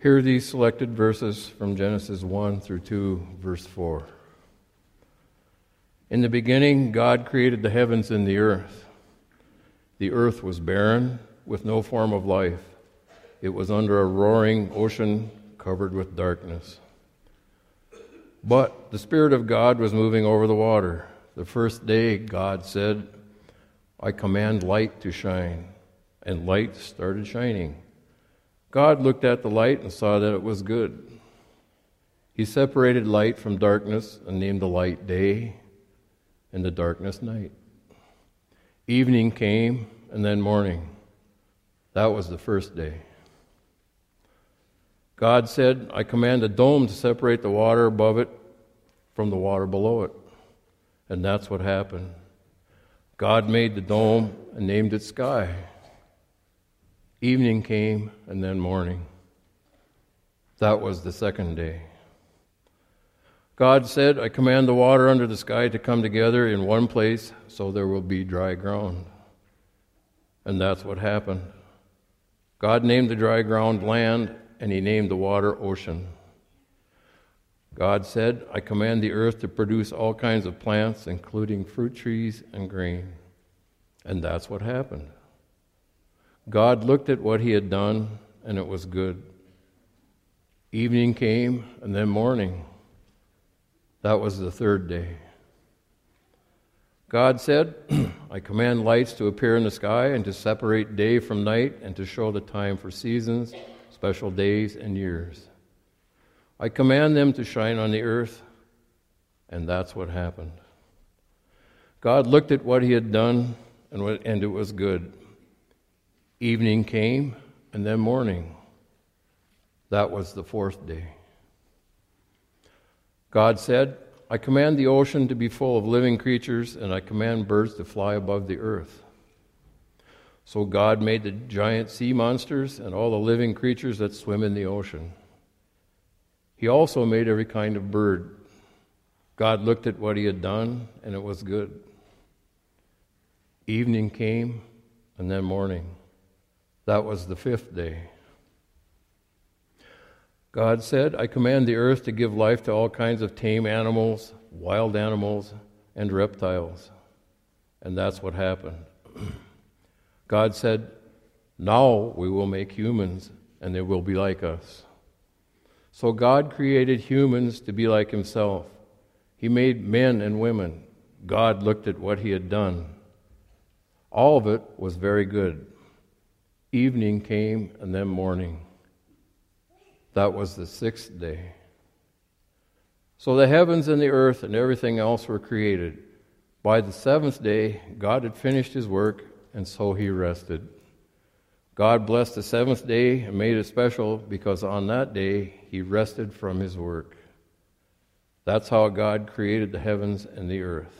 Hear these selected verses from Genesis 1 through 2, verse 4. In the beginning, God created the heavens and the earth. The earth was barren, with no form of life. It was under a roaring ocean covered with darkness. But the Spirit of God was moving over the water. The first day, God said, I command light to shine. And light started shining. God looked at the light and saw that it was good. He separated light from darkness and named the light day and the darkness night. Evening came and then morning. That was the first day. God said, I command a dome to separate the water above it from the water below it. And that's what happened. God made the dome and named it sky. Evening came and then morning. That was the second day. God said, I command the water under the sky to come together in one place so there will be dry ground. And that's what happened. God named the dry ground land, and he named the water ocean. God said, I command the earth to produce all kinds of plants, including fruit trees and grain. And that's what happened. God looked at what he had done, and it was good. Evening came, and then morning. That was the third day. God said, I command lights to appear in the sky and to separate day from night and to show the time for seasons, special days, and years. I command them to shine on the earth, and that's what happened. God looked at what he had done, and it was good. Evening came, and then morning. That was the fourth day. God said, I command the ocean to be full of living creatures, and I command birds to fly above the earth. So God made the giant sea monsters and all the living creatures that swim in the ocean. He also made every kind of bird. God looked at what he had done, and it was good. Evening came, and then morning. That was the fifth day. God said, I command the earth to give life to all kinds of tame animals, wild animals, and reptiles. And that's what happened. God said, now we will make humans, and they will be like us. So God created humans to be like himself. He made men and women. God looked at what he had done. All of it was very good. Evening came, and then morning. That was the sixth day. So the heavens and the earth and everything else were created. By the seventh day, God had finished his work, and so he rested. God blessed the seventh day and made it special because on that day he rested from his work. That's how God created the heavens and the earth.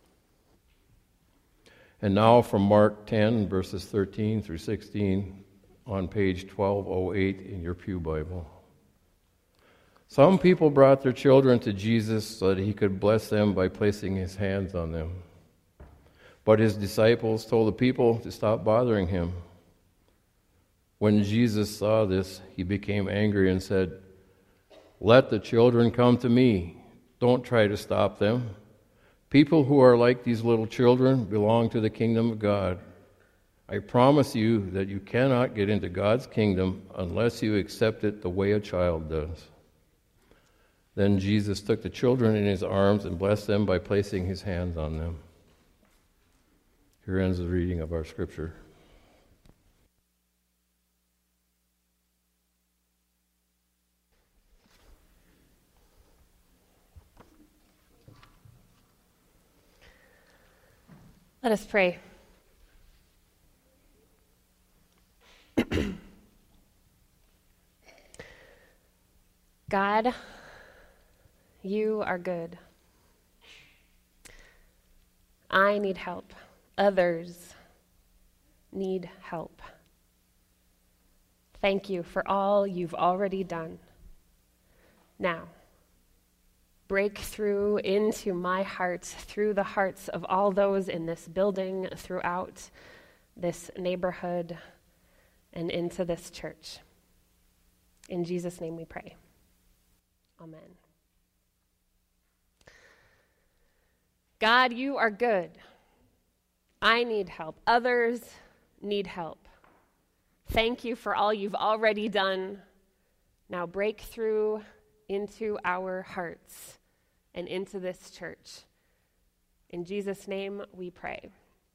And now from Mark 10, verses 13 through 16, on page 1208 in your Pew Bible. Some people brought their children to Jesus so that he could bless them by placing his hands on them. But his disciples told the people to stop bothering him. When Jesus saw this, he became angry and said, let the children come to me. Don't try to stop them. People who are like these little children belong to the kingdom of God. I promise you that you cannot get into God's kingdom unless you accept it the way a child does. Then Jesus took the children in his arms and blessed them by placing his hands on them. Here ends the reading of our scripture. Let us pray. God, you are good. I need help. Others need help. Thank you for all you've already done. Now, break through into my heart, through the hearts of all those in this building, throughout this neighborhood, and into this church. In Jesus' name we pray. Amen. God, you are good. I need help. Others need help. Thank you for all you've already done. Now break through into our hearts and into this church. In Jesus' name we pray.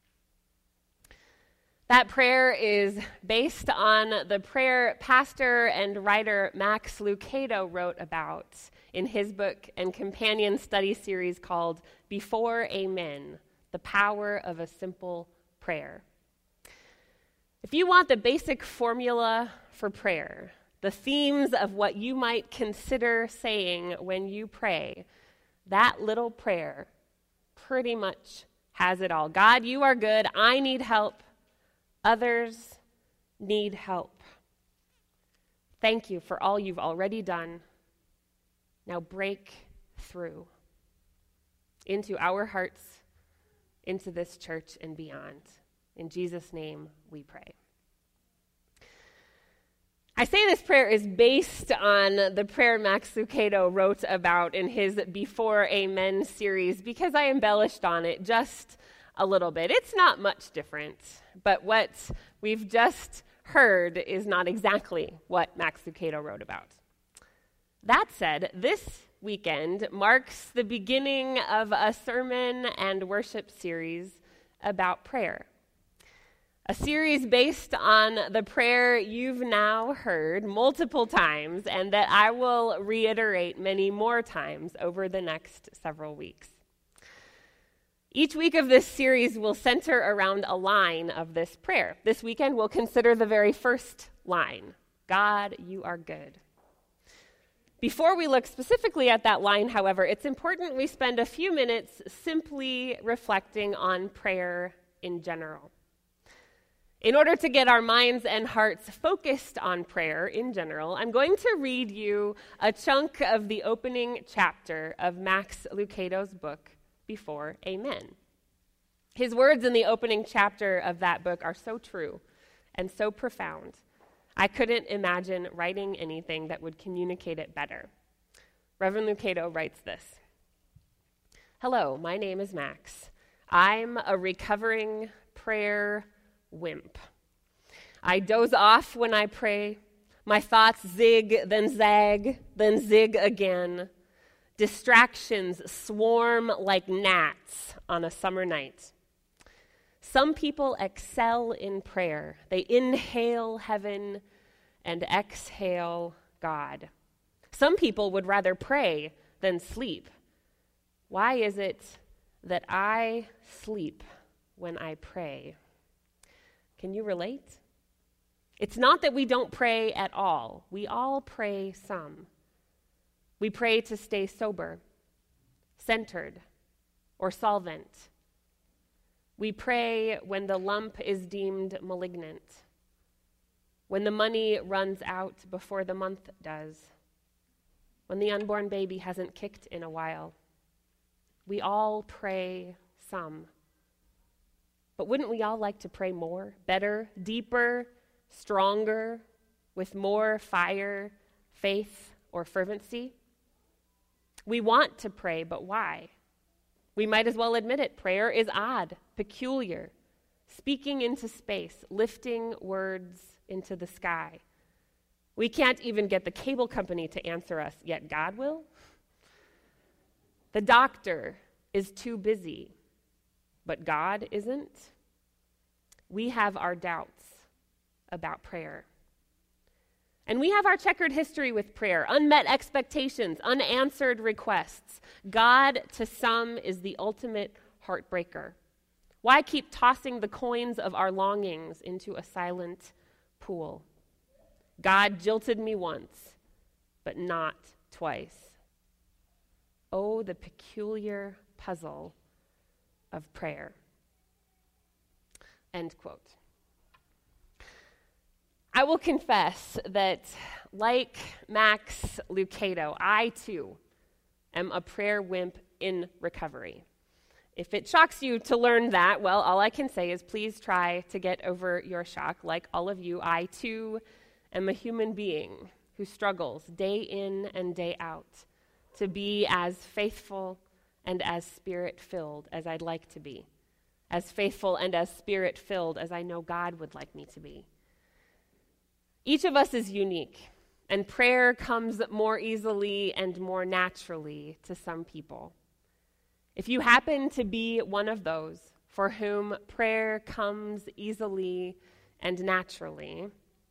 That prayer is based on the prayer pastor and writer Max Lucado wrote about in his book and companion study series called Before Amen, The Power of a Simple Prayer. If you want the basic formula for prayer, the themes of what you might consider saying when you pray, that little prayer pretty much has it all. God, you are good. I need help. Others need help. Thank you for all you've already done. Now break through into our hearts, into this church and beyond. In Jesus' name we pray. I say this prayer is based on the prayer Max Lucado wrote about in his Before Amen series because I embellished on it just a little bit. It's not much different, but what we've just heard is not exactly what Max Lucado wrote about. That said, this weekend marks the beginning of a sermon and worship series about prayer. A series based on the prayer you've now heard multiple times and that I will reiterate many more times over the next several weeks. Each week of this series will center around a line of this prayer. This weekend, we'll consider the very first line, God, you are good. Before we look specifically at that line, however, it's important we spend a few minutes simply reflecting on prayer in general. In order to get our minds and hearts focused on prayer in general, I'm going to read you a chunk of the opening chapter of Max Lucado's book, Before Amen. His words in the opening chapter of that book are so true and so profound. I couldn't imagine writing anything that would communicate it better. Reverend Lucado writes this. Hello, my name is Max. I'm a recovering prayer wimp. I doze off when I pray. My thoughts zig, then zag, then zig again. Distractions swarm like gnats on a summer night. Some people excel in prayer. They inhale heaven and exhale God. Some people would rather pray than sleep. Why is it that I sleep when I pray? Can you relate? It's not that we don't pray at all. We all pray some. We pray to stay sober, centered, or solvent. We pray when the lump is deemed malignant, when the money runs out before the month does, when the unborn baby hasn't kicked in a while. We all pray some. But wouldn't we all like to pray more, better, deeper, stronger, with more fire, faith, or fervency? We want to pray, but why? We might as well admit it. Prayer is odd, peculiar, speaking into space, lifting words into the sky. We can't even get the cable company to answer us, yet God will? The doctor is too busy, but God isn't. We have our doubts about prayer. And we have our checkered history with prayer, unmet expectations, unanswered requests. God, to some, is the ultimate heartbreaker. Why keep tossing the coins of our longings into a silent pool? God jilted me once, but not twice. Oh, the peculiar puzzle of prayer. End quote. I will confess that, like Max Lucado, I too am a prayer wimp in recovery. If it shocks you to learn that, well, all I can say is please try to get over your shock. Like all of you, I too am a human being who struggles day in and day out to be as faithful and as Spirit-filled as I'd like to be, as faithful and as Spirit-filled as I know God would like me to be. Each of us is unique, and prayer comes more easily and more naturally to some people. If you happen to be one of those for whom prayer comes easily and naturally,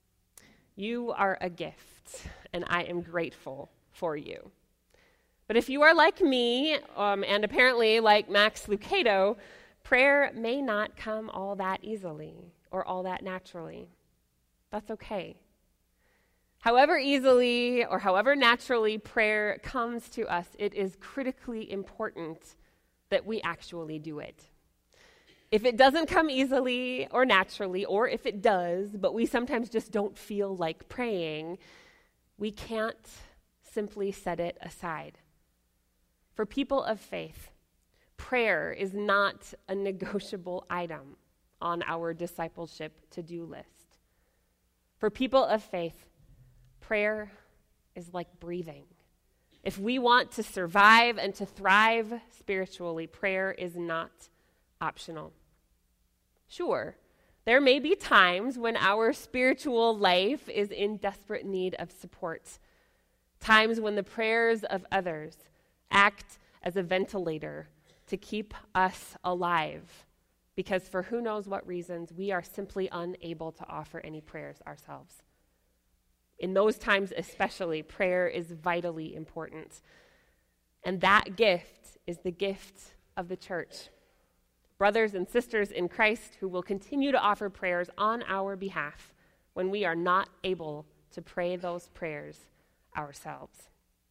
you are a gift, and I am grateful for you. But if you are like me, and apparently like Max Lucado, prayer may not come all that easily or all that naturally. That's okay. However easily or however naturally prayer comes to us, it is critically important that we actually do it. If it doesn't come easily or naturally, or if it does, but we sometimes just don't feel like praying, we can't simply set it aside. For people of faith, prayer is not a negotiable item on our discipleship to-do list. For people of faith, prayer is like breathing. If we want to survive and to thrive spiritually, prayer is not optional. Sure, there may be times when our spiritual life is in desperate need of support, times when the prayers of others act as a ventilator to keep us alive, because for who knows what reasons, we are simply unable to offer any prayers ourselves. In those times especially, prayer is vitally important. And that gift is the gift of the church. Brothers and sisters in Christ who will continue to offer prayers on our behalf when we are not able to pray those prayers ourselves.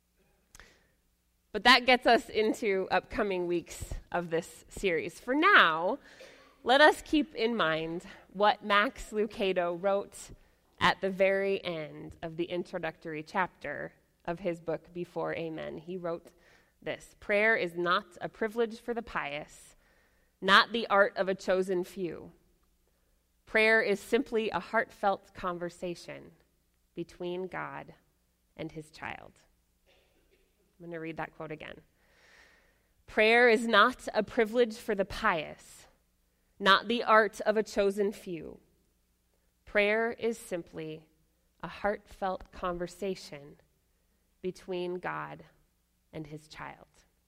But that gets us into upcoming weeks of this series. For now, let us keep in mind what Max Lucado wrote at the very end of the introductory chapter of his book, Before Amen. He wrote this: "Prayer is not a privilege for the pious, not the art of a chosen few. Prayer is simply a heartfelt conversation between God and his child." I'm going to read that quote again. "Prayer is not a privilege for the pious, not the art of a chosen few. Prayer is simply a heartfelt conversation between God and his child."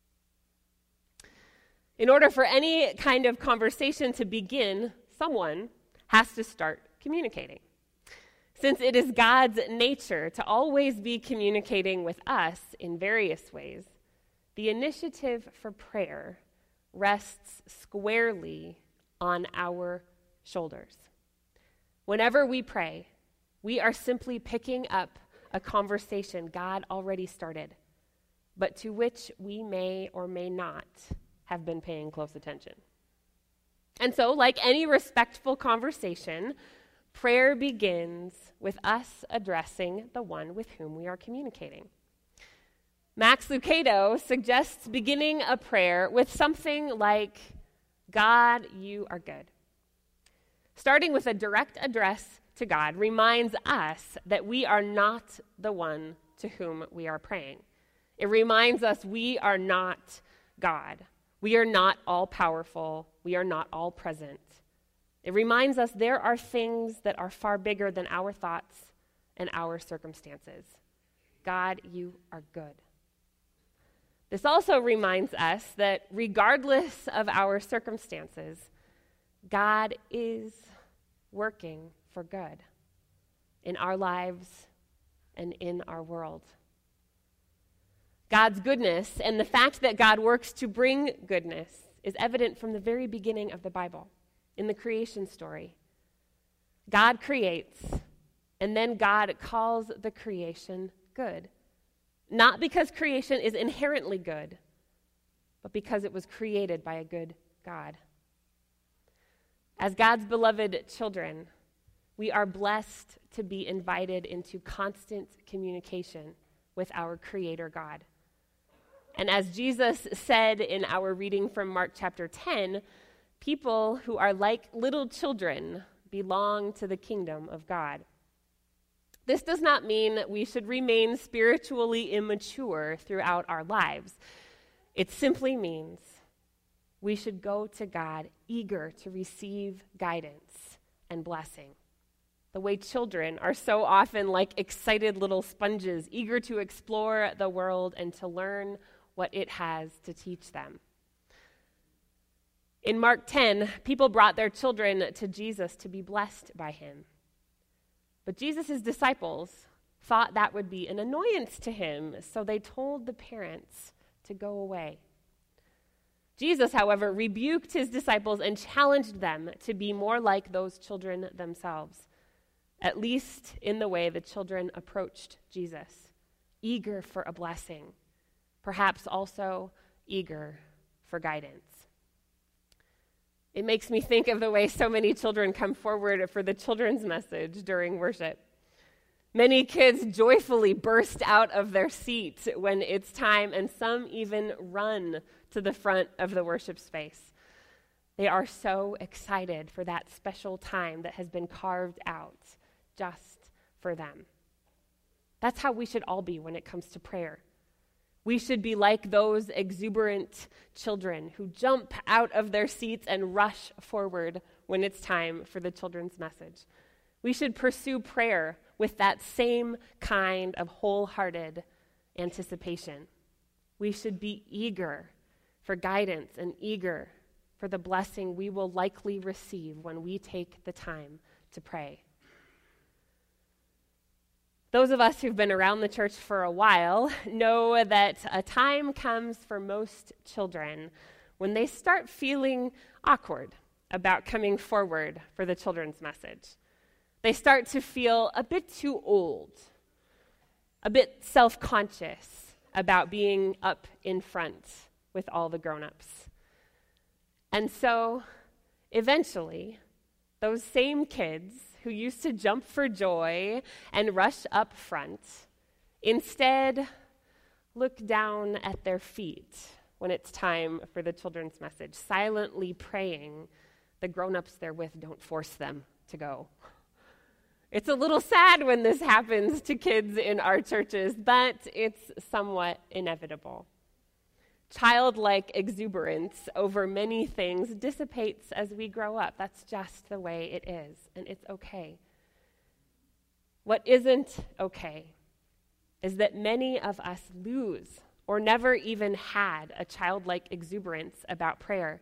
In order for any kind of conversation to begin, someone has to start communicating. Since it is God's nature to always be communicating with us in various ways, the initiative for prayer rests squarely on our shoulders. Whenever we pray, we are simply picking up a conversation God already started, but to which we may or may not have been paying close attention. And so, like any respectful conversation, prayer begins with us addressing the one with whom we are communicating. Max Lucado suggests beginning a prayer with something like, "God, you are good." Starting with a direct address to God reminds us that we are not the one to whom we are praying. It reminds us we are not God. We are not all-powerful. We are not all-present. It reminds us there are things that are far bigger than our thoughts and our circumstances. God, you are good. This also reminds us that regardless of our circumstances, God is working for good in our lives and in our world. God's goodness and the fact that God works to bring goodness is evident from the very beginning of the Bible, in the creation story. God creates, and then God calls the creation good. Not because creation is inherently good, but because it was created by a good God. As God's beloved children, we are blessed to be invited into constant communication with our Creator God. And as Jesus said in our reading from Mark chapter 10, people who are like little children belong to the kingdom of God. This does not mean we should remain spiritually immature throughout our lives. It simply means we should go to God eager to receive guidance and blessing. The way children are so often like excited little sponges, eager to explore the world and to learn what it has to teach them. In Mark 10, people brought their children to Jesus to be blessed by him. But Jesus' disciples thought that would be an annoyance to him, so they told the parents to go away. Jesus, however, rebuked his disciples and challenged them to be more like those children themselves, at least in the way the children approached Jesus, eager for a blessing, perhaps also eager for guidance. It makes me think of the way so many children come forward for the children's message during worship. Many kids joyfully burst out of their seats when it's time, and some even run to the front of the worship space. They are so excited for that special time that has been carved out just for them. That's how we should all be when it comes to prayer. We should be like those exuberant children who jump out of their seats and rush forward when it's time for the children's message. We should pursue prayer with that same kind of wholehearted anticipation. We should be eager for guidance and eager for the blessing we will likely receive when we take the time to pray. Those of us who've been around the church for a while know that a time comes for most children when they start feeling awkward about coming forward for the children's message. They start to feel a bit too old, a bit self-conscious about being up in front with all the grown-ups. And so, eventually, those same kids who used to jump for joy and rush up front instead look down at their feet when it's time for the children's message, silently praying the grown-ups they're with don't force them to go. It's a little sad when this happens to kids in our churches, but it's somewhat inevitable. Childlike exuberance over many things dissipates as we grow up. That's just the way it is, and it's okay. What isn't okay is that many of us lose or never even had a childlike exuberance about prayer.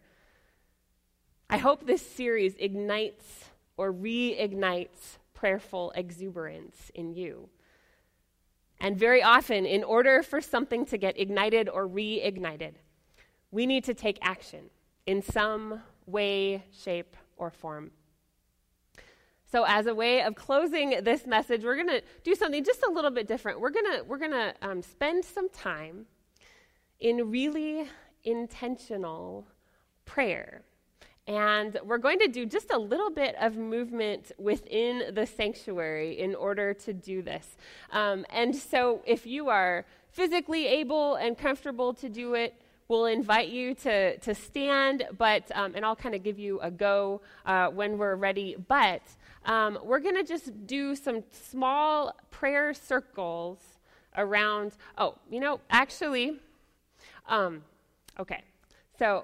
I hope this series ignites or reignites prayerful exuberance in you. And very often, in order for something to get ignited or reignited, we need to take action in some way, shape, or form. So as a way of closing this message, we're going to do something just a little bit different. We're going to spend some time in really intentional prayer. And we're going to do just a little bit of movement within the sanctuary in order to do this. And so if you are physically able and comfortable to do it, we'll invite you to stand, and I'll kind of give you a go when we're ready. But we're going to just do some small prayer circles around, okay. So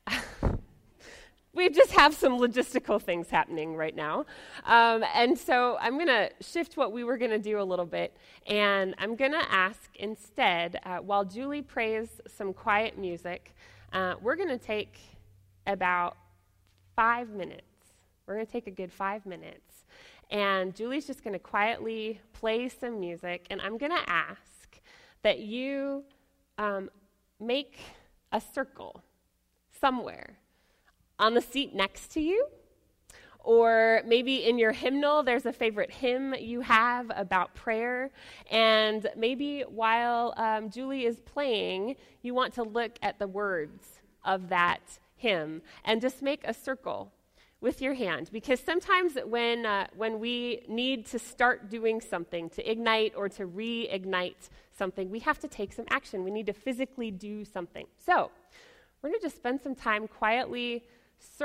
we just have some logistical things happening right now. And so I'm going to shift what we were going to do a little bit, and I'm going to ask instead, while Julie plays some quiet music, we're going to take about 5 minutes. We're going to take a good 5 minutes. And Julie's just going to quietly play some music, and I'm going to ask that you make a circle somewhere on the seat next to you, or maybe in your hymnal, there's a favorite hymn you have about prayer, and maybe while Julie is playing, you want to look at the words of that hymn and just make a circle with your hand, because sometimes when we need to start doing something, to ignite or to reignite something, we have to take some action. We need to physically do something. So we're going to just spend some time quietly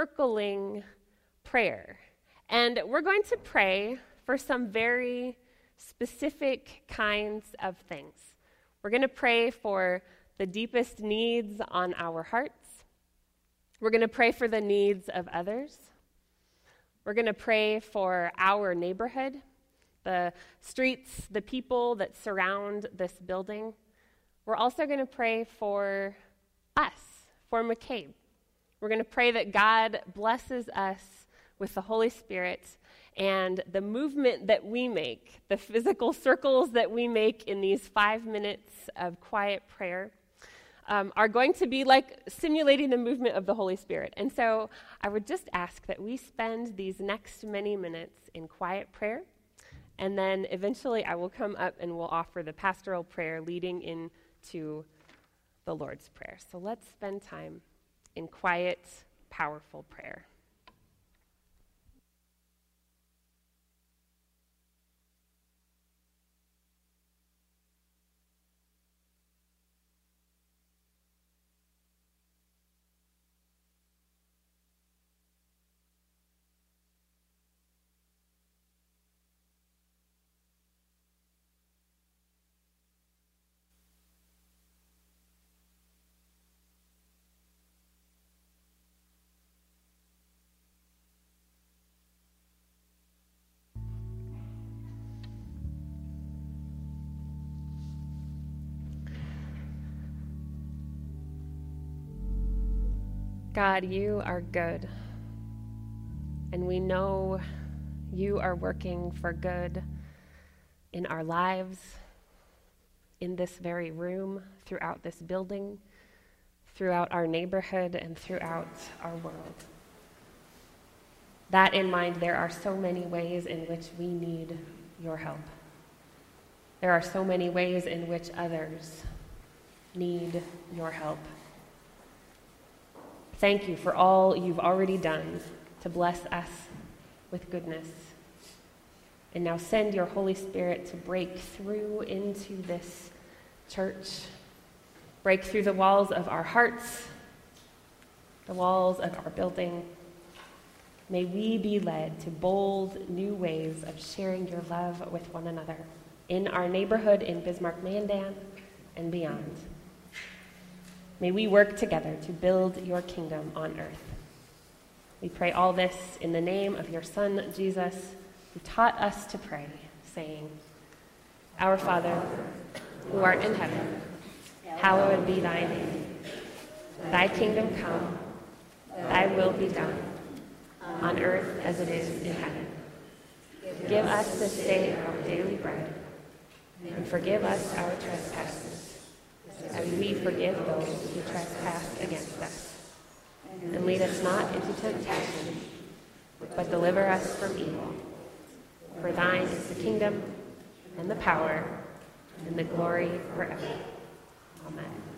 circling prayer. And we're going to pray for some very specific kinds of things. We're going to pray for the deepest needs on our hearts. We're going to pray for the needs of others. We're going to pray for our neighborhood, the streets, the people that surround this building. We're also going to pray for us, for McCabe. We're going to pray that God blesses us with the Holy Spirit, and the movement that we make, the physical circles that we make in these 5 minutes of quiet prayer, are going to be like simulating the movement of the Holy Spirit. And so I would just ask that we spend these next many minutes in quiet prayer, and then eventually I will come up and we'll offer the pastoral prayer leading into the Lord's Prayer. So let's spend time in quiet, powerful prayer. God, you are good, and we know you are working for good in our lives, in this very room, throughout this building, throughout our neighborhood, and throughout our world. That in mind, there are so many ways in which we need your help. There are so many ways in which others need your help. Thank you for all you've already done to bless us with goodness. And now send your Holy Spirit to break through into this church, break through the walls of our hearts, the walls of our building. May we be led to bold new ways of sharing your love with one another in our neighborhood in Bismarck-Mandan and beyond. May we work together to build your kingdom on earth. We pray all this in the name of your Son, Jesus, who taught us to pray, saying, Our Father, who art in heaven, hallowed be thy name. Thy kingdom come, thy will be done, on earth as it is in heaven. Give us this day our daily bread, and forgive us our trespasses, as we forgive those who trespass against us. And lead us not into temptation, but deliver us from evil. For thine is the kingdom, and the power, and the glory forever. Amen.